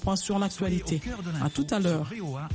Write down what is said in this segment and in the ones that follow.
point sur l'actualité. À tout à l'heure.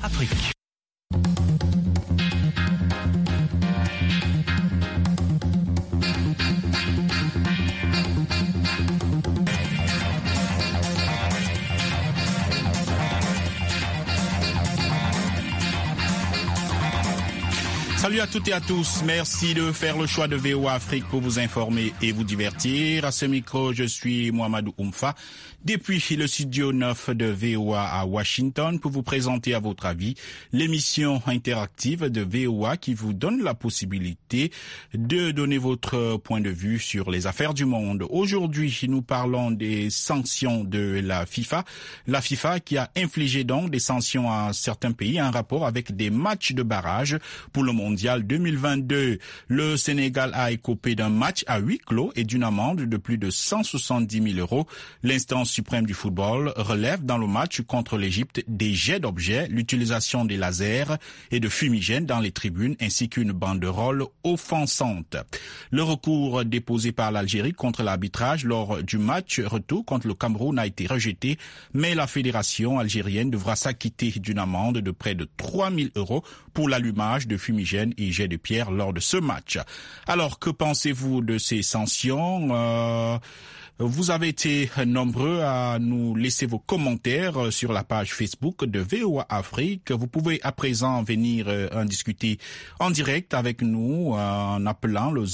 Salut à toutes et à tous. Merci de faire le choix de VOA Afrique pour vous informer et vous divertir. À ce micro, je suis Mohamedou Oumfa, depuis le studio 9 de VOA à Washington, pour vous présenter à votre avis l'émission interactive de VOA qui vous donne la possibilité de donner votre point de vue sur les affaires du monde. Aujourd'hui, nous parlons des sanctions de la FIFA. La FIFA qui a infligé donc des sanctions à certains pays en rapport avec des matchs de barrage pour le mondial 2022. Le Sénégal a écopé d'un match à huis clos et d'une amende de plus de 170 000 €. L'instance suprême du football relève dans le match contre l'Égypte des jets d'objets, l'utilisation des lasers et de fumigènes dans les tribunes ainsi qu'une banderole offensante. Le recours déposé par l'Algérie contre l'arbitrage lors du match retour contre le Cameroun a été rejeté, mais la fédération algérienne devra s'acquitter d'une amende de près de 3 000 € pour l'allumage de fumigènes et jets de pierre lors de ce match. Alors, que pensez-vous de ces sanctions? Vous avez été nombreux à nous laisser vos commentaires sur la page Facebook de VOA Afrique. Vous pouvez à présent venir en discuter en direct avec nous en appelant le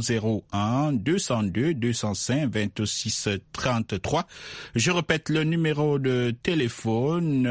001 202 205 26 33. Je répète le numéro de téléphone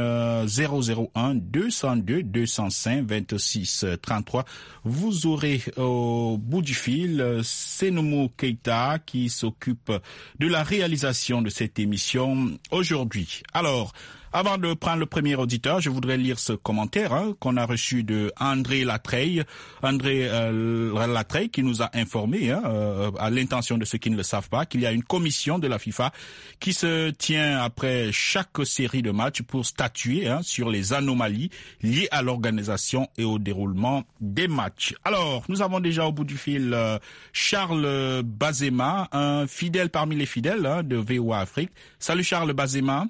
001 202 205 26 33. Vous aurez au bout du fil Sénoumou Keita qui s'occupe de la réalisation de cette émission aujourd'hui. Alors, avant de prendre le premier auditeur, je voudrais lire ce commentaire qu'on a reçu de André Latreille. André Latreille qui nous a informé, à l'intention de ceux qui ne le savent pas, qu'il y a une commission de la FIFA qui se tient après chaque série de matchs pour statuer sur les anomalies liées à l'organisation et au déroulement des matchs. Alors, nous avons déjà au bout du fil Charles Bazema, un fidèle parmi les fidèles de VOA Afrique. Salut Charles Bazema.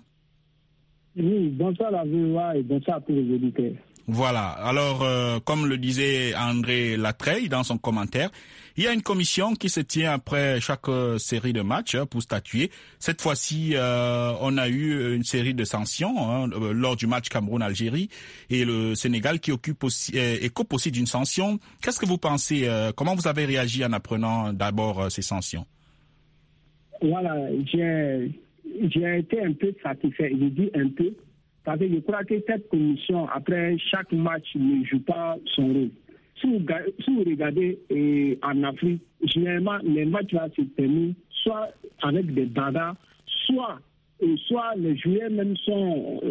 Oui, bonsoir à VOA et bonsoir à tous les auditeurs. Voilà, alors comme le disait André Latreille dans son commentaire, il y a une commission qui se tient après chaque série de matchs pour statuer. Cette fois-ci, on a eu une série de sanctions lors du match Cameroun-Algérie et le Sénégal qui écope aussi d'une sanction. Qu'est-ce que vous pensez? Comment vous avez réagi en apprenant d'abord ces sanctions? Voilà, j'ai été un peu satisfait, je dis un peu, parce que je crois que cette commission, après chaque match, ne joue pas son rôle. Si vous regardez en Afrique, généralement, les matchs là se terminent soit avec des bagarres, soit les joueurs même sont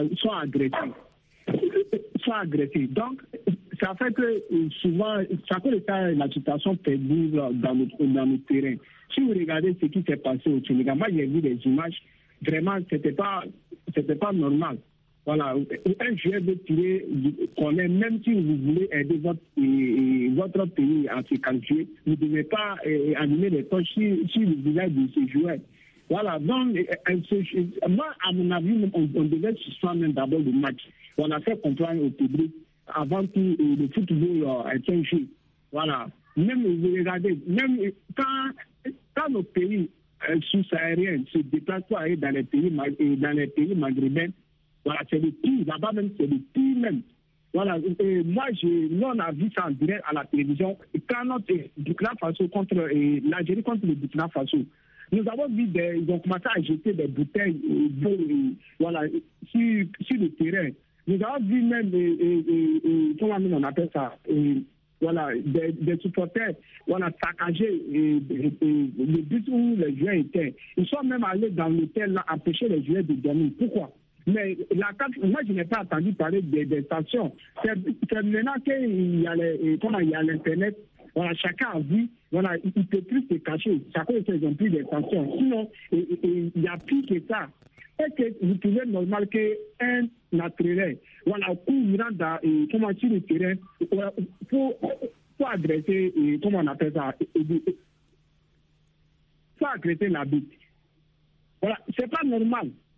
agressés. Donc, ça fait que souvent, ça peut être la situation perdure dans nos terrains. Si vous regardez ce qui s'est passé au Sénégal, moi j'ai vu des images, vraiment c'était pas normal. Voilà, un joueur de tirer, même si vous voulez aider votre pays à se qualifier, vous ne devez pas animer les torches sur le visage de ce joueur. Voilà, donc, moi, à mon avis, on devait suspendre même d'abord le match. On a fait comprendre au public avant que le football est un jeu. Voilà. Même, vous regardez, même quand nos pays sous-sahariens se déplacent pour aller dans les pays maghrébins, voilà, c'est le pire. Là-bas même, c'est le pire même. Voilà. Nous, on a vu ça en direct à la télévision. Quand notre Burkina Faso l'Algérie contre le Burkina Faso, nous avons vu ils ont commencé à jeter des bouteilles d'eau voilà, sur le terrain. Nous avons vu même, comment on appelle ça, voilà, des supporters, voilà, saccager le but où les joueurs étaient. Ils sont même allés dans l'hôtel là, empêcher les joueurs de dormir. Pourquoi? Mais moi, je n'ai pas entendu parler des stations. C'est maintenant qu'il y a l'Internet. Voilà, chacun a vu, voilà, il ne peut plus se cacher. Chacun ils ont pris des sanctions. Sinon, il y a pire que ça. Est-ce que vous trouvez normal qu'un athlète, voilà, courant sur le terrain pour agresser, comment on appelle ça, pour agresser l'arbitre? Voilà, c'est pas normal.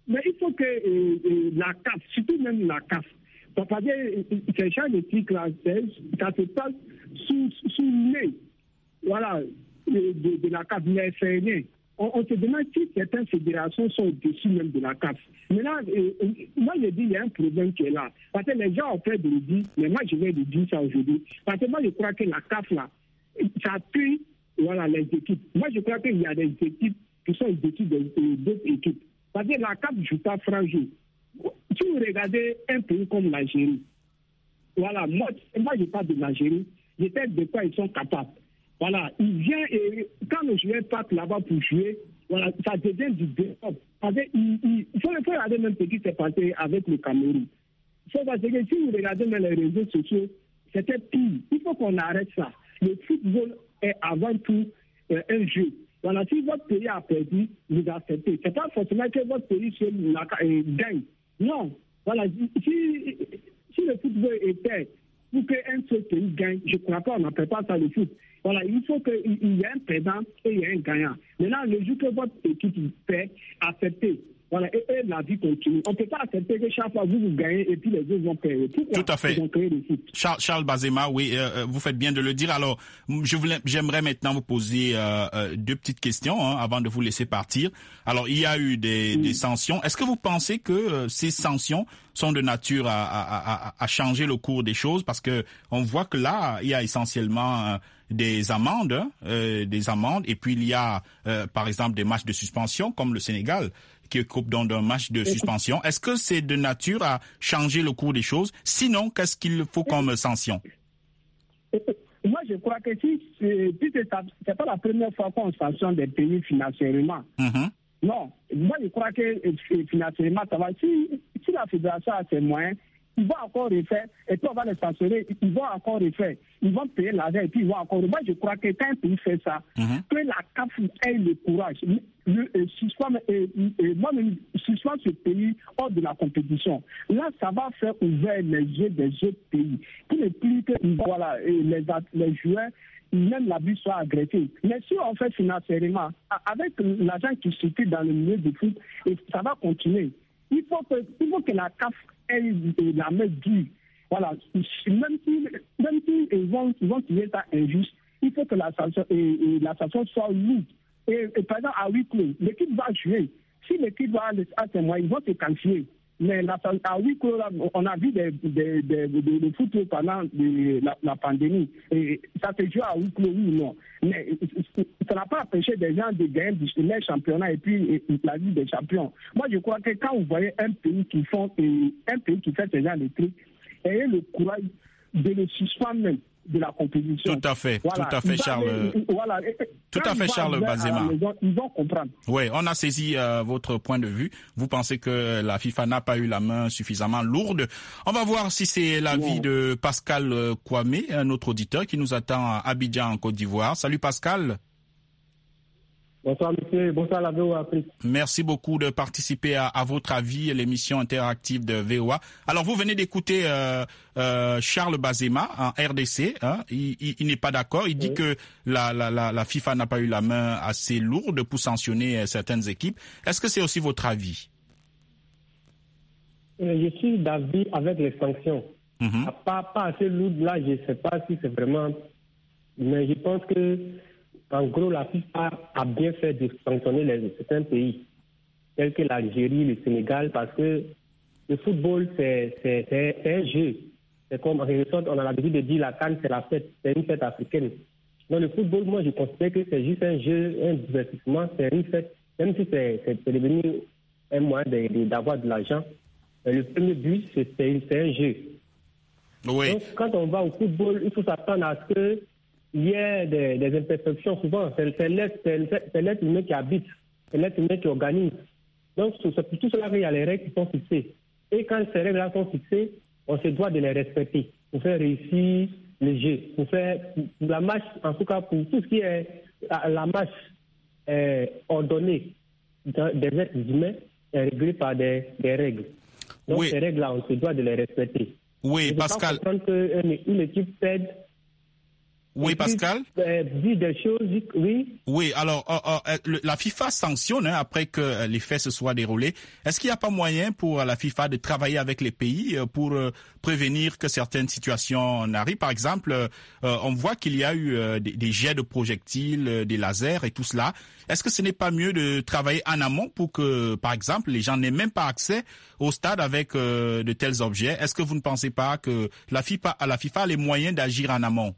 Mais il faut que la CAF, surtout même la CAF, parce que ces champs de tic là, ça se passe sous le nez, voilà, de la CAF, mais c'est né. On se demande si certaines fédérations sont au-dessus même de la CAF. Maintenant, moi je dis il y a un problème qui est là. Parce que les gens ont fait de le dire, mais moi je vais le dire ça aujourd'hui. Parce que moi je crois que la CAF là, ça tue voilà, les équipes. Moi je crois qu'il y a des équipes qui sont au-dessus d'autres équipes. Parce que la CAF ne joue pas franc jeu. Si vous regardez un pays comme l'Algérie, voilà, moi je parle de l'Algérie, je sais de quoi ils sont capables. Voilà, il vient et quand le joueur part là-bas pour jouer, voilà, ça devient du développement. Il faut regarder même ce qui s'est passé avec le Cameroun. C'est parce que si vous regardez même les réseaux sociaux, c'était pire. Il faut qu'on arrête ça. Le football est avant tout un jeu. Voilà, si votre pays a perdu, vous acceptez. C'est pas forcément que votre pays gagne. Non. Voilà, si le football était pour qu'un seul pays gagne, je ne crois pas, on n'appelle pas ça le foot. Voilà, il faut qu'il y ait un perdant et il y ait un gagnant. Maintenant, le jour que votre équipe perd, acceptez. Voilà, et la vie continue. On ne peut pas accepter que chaque fois vous gagnez et puis les autres vont perdre. Pourquoi? Tout à fait. Charles Bazema, oui, vous faites bien de le dire. Alors, j'aimerais maintenant vous poser deux petites questions avant de vous laisser partir. Alors, il y a eu des sanctions. Est-ce que vous pensez que ces sanctions sont de nature à changer le cours des choses? Parce que on voit que là, il y a essentiellement des amendes, et puis il y a, par exemple, des matchs de suspension, comme le Sénégal, qui coupe dans un match de suspension. Est-ce que c'est de nature à changer le cours des choses? Sinon, qu'est-ce qu'il faut comme sanction? Moi, je crois que si c'est pas la première fois qu'on sanctionne des pays financièrement. Mm-hmm. Non, moi, je crois que financièrement, ça va. Si la fédération a ses moyens, ils vont encore refaire, et puis on va les sanctionner, ils vont encore refaire. Ils vont payer l'argent et puis ils vont encore. Moi, je crois que quand un pays fait ça, que la CAF ait le courage, suspend ce pays hors de la compétition. Là, ça va faire ouvrir les yeux des autres pays. Pour ne plus que voilà, les joueurs, même la but soit agressé. Mais si on fait financièrement, avec l'argent qui circule dans le milieu du foot, ça va continuer. Il faut que la CAF ait la main dure. Voilà. Même si ils vont trouver ça injuste, il faut que la sanction soit lourde. Et par exemple, à huis clos, l'équipe va jouer. Si l'équipe va à ses moyens, ils vont se qualifier. Mais à huis clos, on a vu des foot pendant la pandémie. Et ça se joue à huis clos, oui ou non. Mais ça n'a pas empêché des gens de gagner les championnats et puis la Ligue des champions. Moi, je crois que quand vous voyez un pays qui fait ce genre de trucs, ayez le courage de le suspendre même de la compétition. Tout à fait, voilà. Tout à fait, Charles. Voilà. Tout à fait, Charles Bazema. Ils vont comprendre. Oui, on a saisi votre point de vue. Vous pensez que la FIFA n'a pas eu la main suffisamment lourde. On va voir si c'est l'avis de Pascal Kwame, un autre auditeur qui nous attend à Abidjan, en Côte d'Ivoire. Salut Pascal. Bonsoir monsieur, bonsoir la VOA Afrique. Merci beaucoup de participer à votre avis, l'émission interactive de VOA. Alors vous venez d'écouter Charles Bazema en RDC. Hein. Il n'est pas d'accord. Il dit que la FIFA n'a pas eu la main assez lourde pour sanctionner certaines équipes. Est-ce que c'est aussi votre avis? Je suis d'avis avec les sanctions. Pas assez lourde là, je ne sais pas si c'est vraiment... Mais je pense que en gros, la FIFA a bien fait de sanctionner certains pays, tels que l'Algérie, le Sénégal, parce que le football, c'est un jeu. C'est comme, en quelque sorte, on a l'habitude de dire la CAN, c'est la fête, c'est une fête africaine. Dans le football, moi, je considère que c'est juste un jeu, un divertissement, c'est une fête, même si c'est devenu un moyen d'avoir de l'argent. Le premier but, c'est un jeu. Oui. Donc, quand on va au football, il faut s'attendre à ce que il y a des imperfections souvent. C'est l'être humain qui habite, c'est l'être humain qui organise. Donc, c'est pour tout cela qu'il y a les règles qui sont fixées. Et quand ces règles-là sont fixées, on se doit de les respecter pour faire réussir le jeu, pour la marche, en tout cas pour tout ce qui est la marche ordonnée des êtres humains est réglée par des règles. Donc, ces règles-là, on se doit de les respecter. Oui, Pascal. Je ne peux pas comprendre qu'une équipe perde. Oui, Pascal. Dit des choses, oui. Oui, alors la FIFA sanctionne après que les faits se soient déroulés. Est-ce qu'il n'y a pas moyen pour la FIFA de travailler avec les pays pour prévenir que certaines situations n'arrivent? Par exemple, on voit qu'il y a eu des jets de projectiles, des lasers et tout cela. Est-ce que ce n'est pas mieux de travailler en amont pour que, par exemple, les gens n'aient même pas accès au stade avec de tels objets? Est-ce que vous ne pensez pas que la FIFA a les moyens d'agir en amont?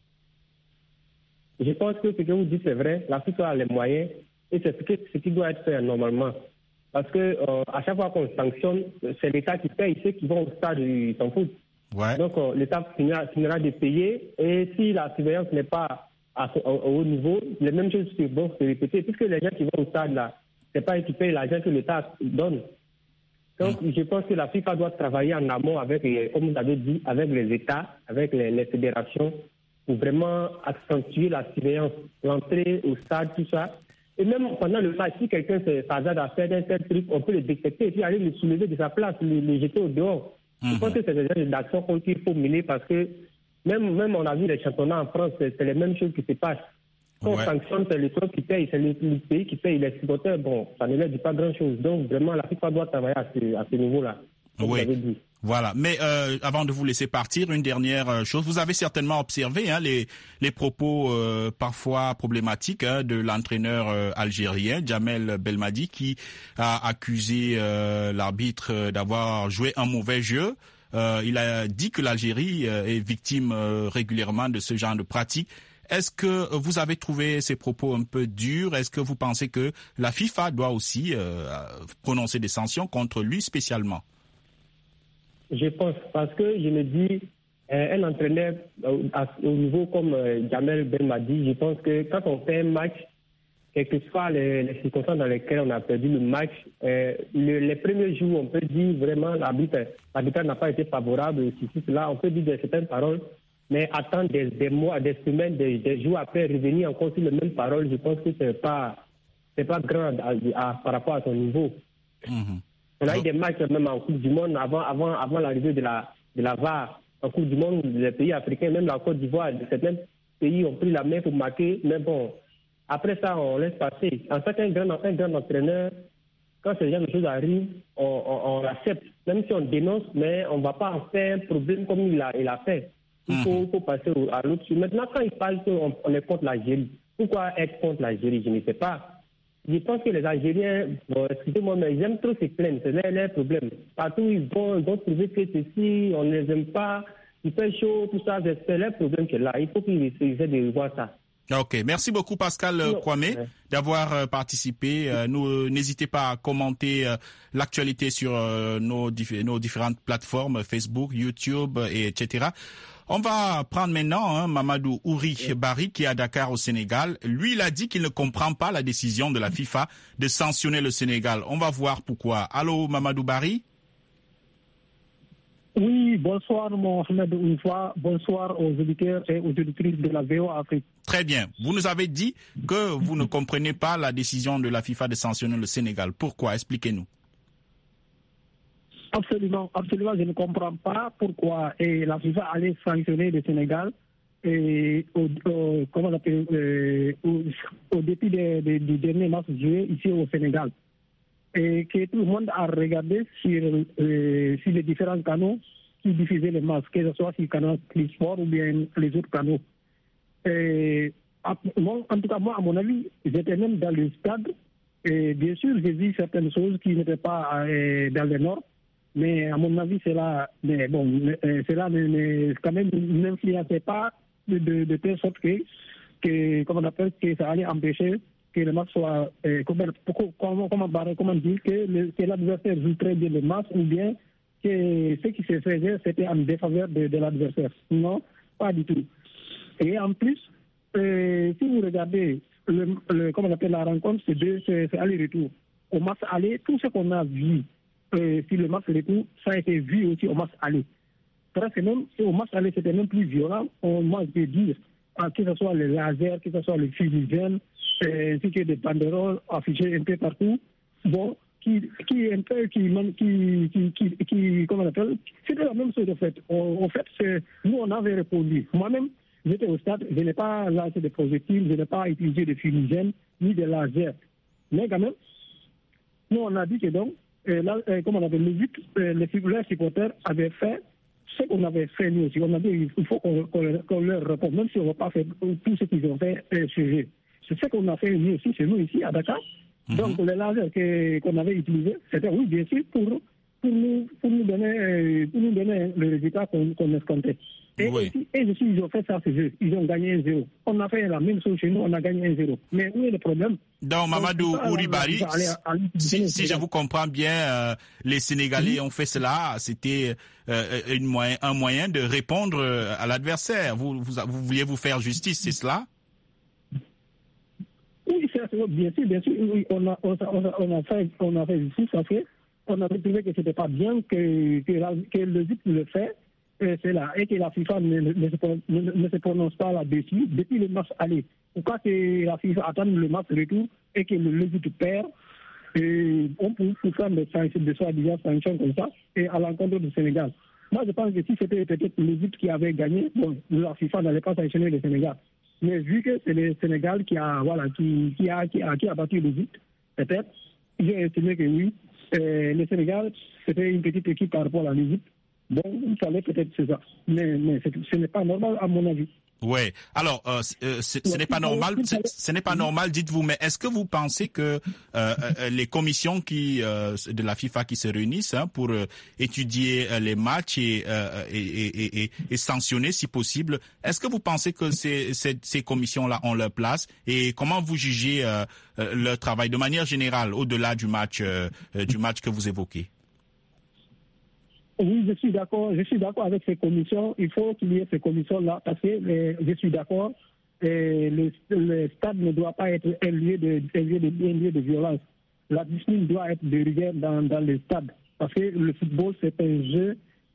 Je pense que ce que vous dites, c'est vrai. La FIFA a les moyens et c'est ce qui doit être fait normalement. Parce que à chaque fois qu'on sanctionne, c'est l'État qui paye. Ceux qui vont au stade, ils s'en foutent. Ouais. Donc l'État finira de payer. Et si la surveillance n'est pas au haut niveau, les mêmes choses vont se répéter. Puisque les gens qui vont au stade, là, c'est pas eux qui payent l'argent que l'État donne. Donc je pense que la FIFA doit travailler en amont avec, comme vous avez dit, avec les États, avec les fédérations, pour vraiment accentuer la surveillance, l'entrée au stade, tout ça. Et même pendant le match, si quelqu'un s'hasarde à faire un tel truc, on peut le détecter et puis aller le soulever de sa place, le jeter au dehors. Je pense que c'est des genres d'actions qu'il faut mener parce que même on a vu les championnats en France, c'est les mêmes choses qui se passent. Quand on sanctionne, c'est le club qui paye, c'est le pays qui paye, les supporters, bon, ça ne leur dit pas grand-chose. Donc vraiment, la FIFA doit travailler à ce niveau-là, comme vous avez dit. Voilà, mais avant de vous laisser partir, une dernière chose. Vous avez certainement observé les propos parfois problématiques de l'entraîneur algérien, Djamel Belmadi, qui a accusé l'arbitre d'avoir joué un mauvais jeu. Il a dit que l'Algérie est victime régulièrement de ce genre de pratiques. Est-ce que vous avez trouvé ces propos un peu durs? Est-ce que vous pensez que la FIFA doit aussi prononcer des sanctions contre lui spécialement? Je pense, parce que je me dis, un entraîneur au niveau comme Djamel Belmadi, je pense que quand on fait un match, quelles que soient les circonstances dans lesquelles on a perdu le match, les premiers jours, on peut dire vraiment l'arbitre n'a pas été favorable, là, on peut dire certaines paroles, mais attendre des mois, des semaines, des jours après, revenir encore sur les mêmes paroles, je pense que c'est pas grand par rapport à son niveau. On a eu des matchs même en Coupe du Monde avant l'arrivée de la VAR. En Coupe du Monde, les pays africains, même la Côte d'Ivoire, certains pays ont pris la main pour marquer. Mais bon, après ça, on laisse passer. En fait, un grand entraîneur, quand ce genre de choses arrivent, on l'accepte. Même si on dénonce, mais on ne va pas en faire un problème comme il a fait. Il faut passer à l'autre. Maintenant, quand il parle qu'on est contre l'Algérie, pourquoi être contre l'Algérie? Je ne sais pas. Je pense que les Algériens, bon, excusez-moi, mais ils aiment trop se plaindre, c'est leur problème. Partout où ils vont trouver que ceci, on ne les aime pas, il fait chaud, tout ça, c'est leur problème qui est là. Il faut qu'ils essaient de revoir ça. Ok, merci beaucoup Pascal Kwame d'avoir participé. N'hésitez pas à commenter l'actualité sur nos différentes plateformes, Facebook, YouTube, etc. On va prendre maintenant Mamadou Ouri Bari qui est à Dakar au Sénégal. Lui, il a dit qu'il ne comprend pas la décision de la FIFA de sanctionner le Sénégal. On va voir pourquoi. Allô Mamadou Bari? Oui, bonsoir Mohamed Oumfa, bonsoir aux auditeurs et aux auditrices de la VOA Afrique. Très bien. Vous nous avez dit que vous ne comprenez pas la décision de la FIFA de sanctionner le Sénégal. Pourquoi? Expliquez-nous. Absolument, je ne comprends pas pourquoi la FIFA allait sanctionner le Sénégal au début du dernier match joué ici au Sénégal. Et que tout le monde a regardé sur les différents canaux qui diffusaient les matchs, que ce soit sur le canal Plus Sport ou bien les autres canaux. En tout cas, moi, à mon avis, j'étais même dans le stade. Et bien sûr, j'ai vu certaines choses qui n'étaient pas dans le nord. Mais à mon avis, cela quand même n'influençait pas de telle sorte que ça allait empêcher que le match soit comment dire que l'adversaire joue très bien le match ou bien que ce qui se faisait c'était en défaveur de l'adversaire. Non, pas du tout. Et en plus, si vous regardez la rencontre, c'est aller-retour. Au match aller, tout ce qu'on a vu sur le match retour, ça a été vu aussi au match aller. Presque même, au match aller, c'était même plus violent, moi je peux dire, que ce soit les lasers, que ce soit les fusils, ainsi que des banderoles affichées un peu partout, bon, comment on appelle, c'était la même chose en fait. En fait, nous on avait répondu. Moi-même, j'étais au stade, je n'ai pas lancé de projectiles, je n'ai pas utilisé de fumigènes ni de lasers. Mais quand même, nous on a dit que donc, comme on avait le but, les supporters avaient fait ce qu'on avait fait nous aussi. On a dit qu'il faut qu'on leur réponde, même si on ne va pas faire tout ce qu'ils ont fait chez eux. C'est ce qu'on a fait nous aussi, chez nous ici à Dakar. Donc les lasers qu'on avait utilisés, c'était oui bien sûr pour nous donner le résultat qu'on escomptait. Et aussi, ils ont fait ça chez eux, ils ont gagné 1-0. On a fait la même chose chez nous, on a gagné 1-0. Mais où est le problème? Donc Mamadou Ouribari, si je vous comprends bien, les Sénégalais ont fait cela, c'était un moyen de répondre à l'adversaire. Vous vouliez vous faire justice, c'est cela? Oui, bien sûr, oui, on a fait justice, parce que on avait trouvé que c'était pas bien que le but le fait, c'est là, et que la FIFA ne se prononce pas là-dessus depuis le match aller. Pourquoi que la FIFA attend le match retour et que le but perd, on peut faire des soi-disant sanctions comme ça, et à l'encontre du Sénégal. Moi, je pense que si c'était peut-être le but qui avait gagné, bon, la FIFA n'allait pas sanctionner le Sénégal. Mais vu que c'est le Sénégal qui a battu le but, peut-être, j'ai estimé que oui, le Sénégal, c'était une petite équipe par rapport à l'Égypte. Bon, il fallait peut-être c'est ça. Mais ce n'est pas normal à mon avis. Ouais. Alors, ce n'est pas normal. Ce n'est pas normal, dites-vous. Mais est-ce que vous pensez que les commissions de la FIFA qui se réunissent pour étudier les matchs et sanctionner si possible, est-ce que vous pensez que ces commissions-là ont leur place? Et comment vous jugez leur travail de manière générale au-delà du match que vous évoquez? Oui, je suis d'accord avec ces commissions. Il faut qu'il y ait ces commissions-là parce que je suis d'accord. Le stade ne doit pas être un lieu de violence. La discipline doit être de rigueur dans le stade parce que le football c'est un jeu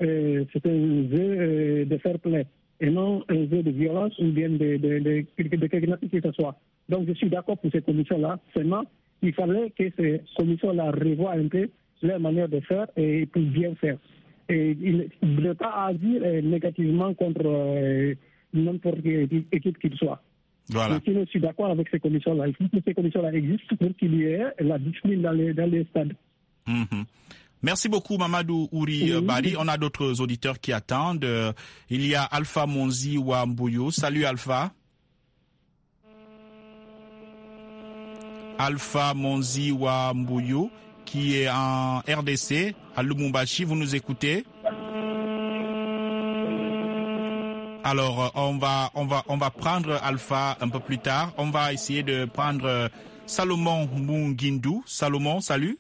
de fair play et non un jeu de violence ou bien de quelque chose que ce soit. Donc je suis d'accord pour ces commissions-là. Seulement, il fallait que ces commissions-là revoient un peu leur manière de faire et pour bien faire. Et il ne doit pas agir négativement contre n'importe quelle équipe qu'il soit. Voilà. Je suis d'accord avec ces commissions-là. Il faut que ces commissions-là existent pour qu'il y ait la discipline dans les stades. Merci beaucoup Mamadou Ouribari. On a d'autres auditeurs qui attendent. Il y a Alpha Monzi Wambuyo. Salut Alpha. Alpha Monzi Wambuyo, qui est en RDC, à Lubumbashi. Vous nous écoutez? Alors, on va prendre Alpha un peu plus tard. On va essayer de prendre Salomon Mungindou. Salomon, salut.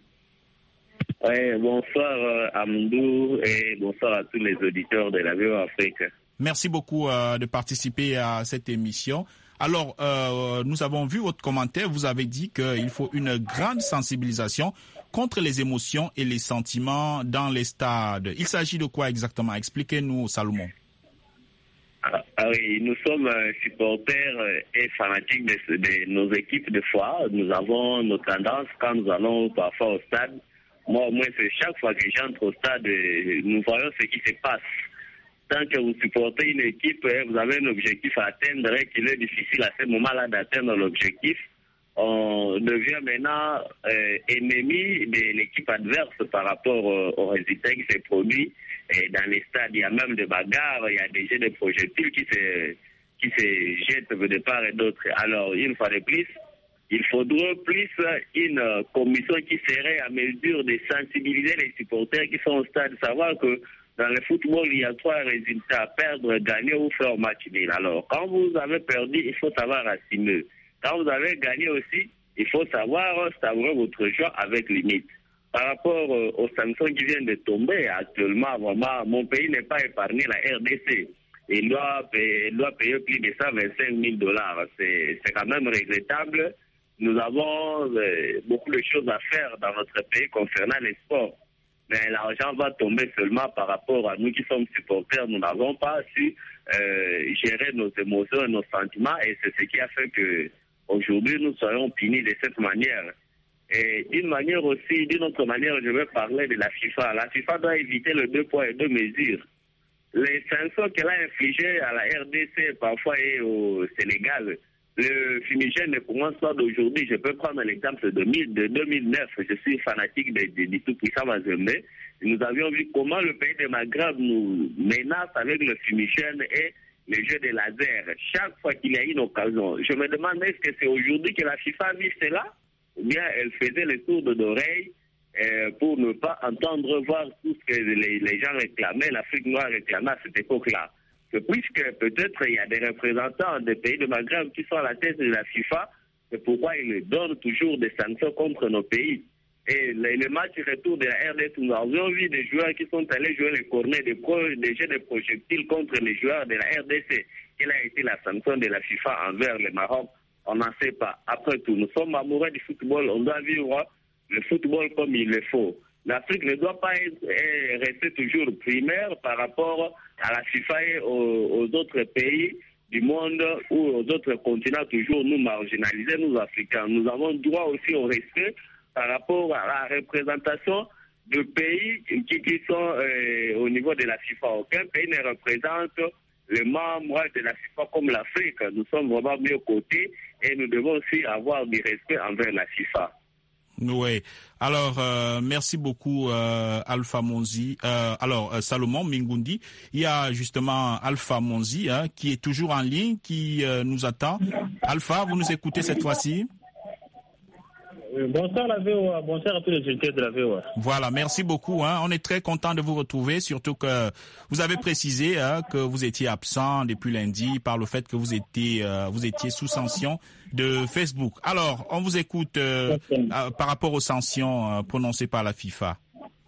Oui, bonsoir Amadou et bonsoir à tous les auditeurs de la VOA Afrique. Merci beaucoup de participer à cette émission. Alors, nous avons vu votre commentaire. Vous avez dit qu'il faut une grande sensibilisation contre les émotions et les sentiments dans les stades. Il s'agit de quoi exactement? Expliquez-nous, Salomon. Oui, nous sommes supporters et fanatiques de nos équipes de foi. Nous avons nos tendances quand nous allons parfois au stade. Moi, c'est chaque fois que j'entre au stade, nous voyons ce qui se passe. Tant que vous supportez une équipe, vous avez un objectif à atteindre et qu'il est difficile à ce moment-là d'atteindre l'objectif, on devient maintenant ennemi de l'équipe adverse par rapport aux résultats qui se produisent. Et dans les stades, il y a même des bagarres, il y a des jets de projectiles qui se jettent de part et d'autre. Alors, une fois de plus, il faudrait plus une commission qui serait à mesure de sensibiliser les supporters qui sont au stade, savoir que dans le football, il y a 3 résultats, perdre, gagner ou faire match nul. Alors, quand vous avez perdu, il faut savoir assumer. Quand vous avez gagné aussi, il faut savoir savourer votre joie avec limite. Par rapport aux sanctions qui viennent de tomber actuellement, vraiment, mon pays n'est pas épargné, la RDC. Il doit payer plus de $125 000. C'est quand même regrettable. Nous avons beaucoup de choses à faire dans notre pays concernant les sports. Mais l'argent va tomber seulement par rapport à nous qui sommes supporters. Nous n'avons pas su gérer nos émotions et nos sentiments et c'est ce qui a fait que aujourd'hui nous soyons punis de cette manière. Et d'une autre manière, je vais parler de la FIFA. La FIFA doit éviter le 2 poids et 2 mesures. les sanctions qu'elle a infligées à la RDC parfois et au Sénégal, le fumigène ne commence pas d'aujourd'hui. Je peux prendre l'exemple de 2009. Je suis fanatique du tout-puissant Mazembe. Nous avions vu comment le pays de Maghreb nous menace avec le fumigène et le jeu de laser. Chaque fois qu'il y a une occasion, je me demande est-ce que c'est aujourd'hui que la FIFA a vu cela ou bien elle faisait le tour d'oreille pour ne pas entendre voir tout ce que les gens réclamaient, l'Afrique noire réclamait à cette époque-là. Puisque peut-être il y a des représentants des pays de Maghreb qui sont à la tête de la FIFA, c'est pourquoi ils donnent toujours des sanctions contre nos pays. Et le match retour de la RDC, nous avions vu des joueurs qui sont allés jouer les cornets, des jeux de projectiles contre les joueurs de la RDC. Quelle a été la sanction de la FIFA envers le Maroc? On n'en sait pas. Après tout, nous sommes amoureux du football, on doit vivre le football comme il le faut. L'Afrique ne doit pas rester toujours primaire par rapport à la FIFA et aux autres pays du monde ou aux autres continents, toujours nous marginaliser, nous Africains. Nous avons droit aussi au respect par rapport à la représentation de pays qui sont au niveau de la FIFA. Aucun pays ne représente les membres de la FIFA comme l'Afrique. Nous sommes vraiment mieux cotés et nous devons aussi avoir du respect envers la FIFA. Oui. Alors, merci beaucoup, Alpha Monzi. Salomon Mingundi. Il y a justement Alpha Monzi qui est toujours en ligne, qui nous attend. Alpha, vous nous écoutez cette fois-ci? Bonsoir la VOA, bonsoir à tous les auditeurs de la VOA. Voilà, merci beaucoup. On est très content de vous retrouver, surtout que vous avez précisé que vous étiez absent depuis lundi par le fait que vous étiez sous sanction de Facebook. Alors, on vous écoute par rapport aux sanctions prononcées par la FIFA.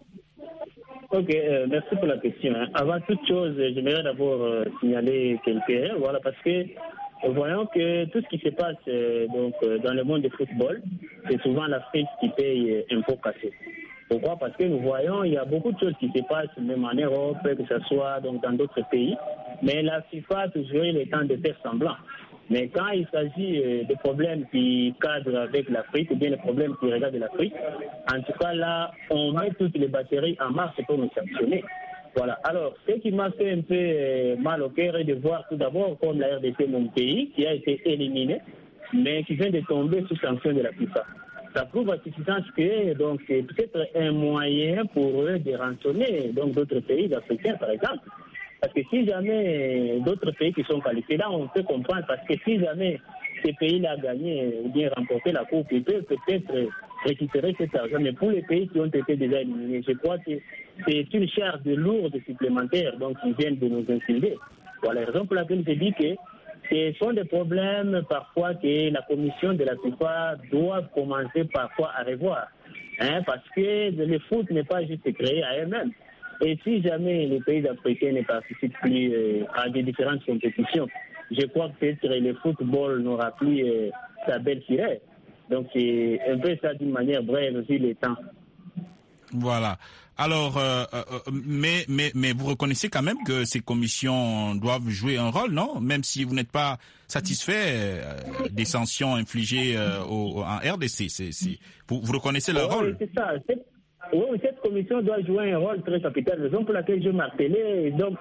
Ok, merci pour la question. Avant toute chose, j'aimerais d'abord signaler quelqu'un, voilà, parce que voyons que tout ce qui se passe dans le monde du football, c'est souvent l'Afrique qui paye impôts cassés. Pourquoi? Parce que nous voyons, il y a beaucoup de choses qui se passent, même en Europe, que ce soit donc dans d'autres pays, mais la FIFA a toujours eu le temps de faire semblant. Mais quand il s'agit de problèmes qui cadrent avec l'Afrique, ou bien des problèmes qui regardent l'Afrique, en tout cas là, on met toutes les batteries en marche pour nous sanctionner. Voilà. Alors, ce qui m'a fait un peu mal au cœur est de voir tout d'abord comme la RDC, mon pays, qui a été éliminé, mais qui vient de tomber sous sanction de la FIFA. Ça prouve à suffisance que donc c'est peut-être un moyen pour eux de rançonner donc d'autres pays africains, par exemple. Parce que si jamais d'autres pays qui sont qualifiés, là, on peut comprendre, parce que si jamais ces pays-là gagné ou bien remporté la coupe, ils peuvent peut-être récupérer cet argent. Mais pour les pays qui ont été déjà éliminés, je crois que c'est une charge lourde supplémentaire donc qui viennent de nous inciter. Voilà la raison pour laquelle je dis que ce sont des problèmes parfois que la commission de la FIFA doit commencer parfois à revoir. Parce que le foot n'est pas juste créé à elle-même. Et si jamais les pays africains ne participent plus à des différentes compétitions, je crois que peut-être le football n'aura plus sa belle sirène. Donc c'est un peu ça d'une manière brève vu le temps. Voilà. Alors, mais vous reconnaissez quand même que ces commissions doivent jouer un rôle, non? Même si vous n'êtes pas satisfait des sanctions infligées en RDC, vous reconnaissez leur rôle? C'est ça. Oui, cette commission doit jouer un rôle très capital. Raison pour laquelle je m'appelais. Donc,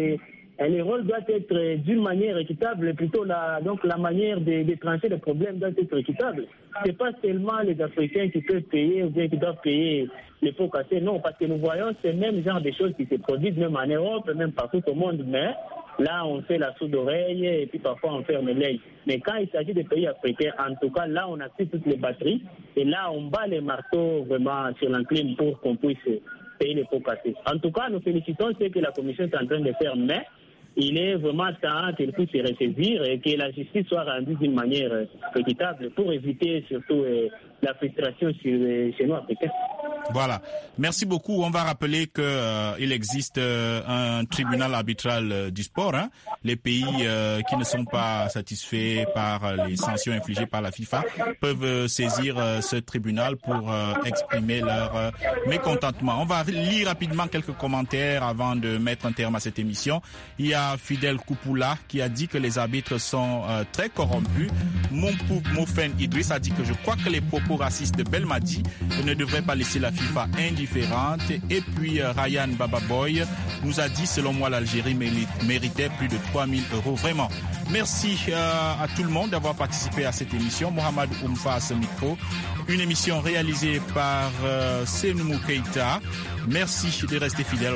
le rôle doit être d'une manière équitable. Plutôt, la manière de trancher le problème doit être équitable. C'est pas seulement les Africains qui peuvent payer ou bien qui doivent payer les pots cassés. Non, parce que nous voyons ce même genre de choses qui se produisent même en Europe, même partout au monde. Mais là, on fait la sourde oreille et puis parfois on ferme l'œil. Mais quand il s'agit des pays africains, en tout cas, là, on active toutes les batteries. Et là, on bat les marteaux vraiment sur l'enclume pour qu'on puisse payer les pots cassés. En tout cas, nous félicitons ce que la Commission est en train de faire, mais il est vraiment temps qu'elle puisse se ressaisir et que la justice soit rendue d'une manière équitable pour éviter surtout la frustration chez nous Africains. Voilà. Merci beaucoup. On va rappeler que il existe un tribunal arbitral du sport. Les pays qui ne sont pas satisfaits par les sanctions infligées par la FIFA peuvent saisir ce tribunal pour exprimer leur mécontentement. On va lire rapidement quelques commentaires avant de mettre un terme à cette émission. Il y a Fidel Koupoula qui a dit que les arbitres sont très corrompus. Mofen Idriss a dit que je crois que les propos racistes de Belmadi ne devraient pas laisser la FIFA indifférente. Et puis Ryan Bababoy nous a dit, selon moi, l'Algérie méritait plus de 3 000 €. Vraiment, merci à tout le monde d'avoir participé à cette émission. Mohamed Oumfa à ce micro. Une émission réalisée par Senou Keita. Merci de rester fidèle.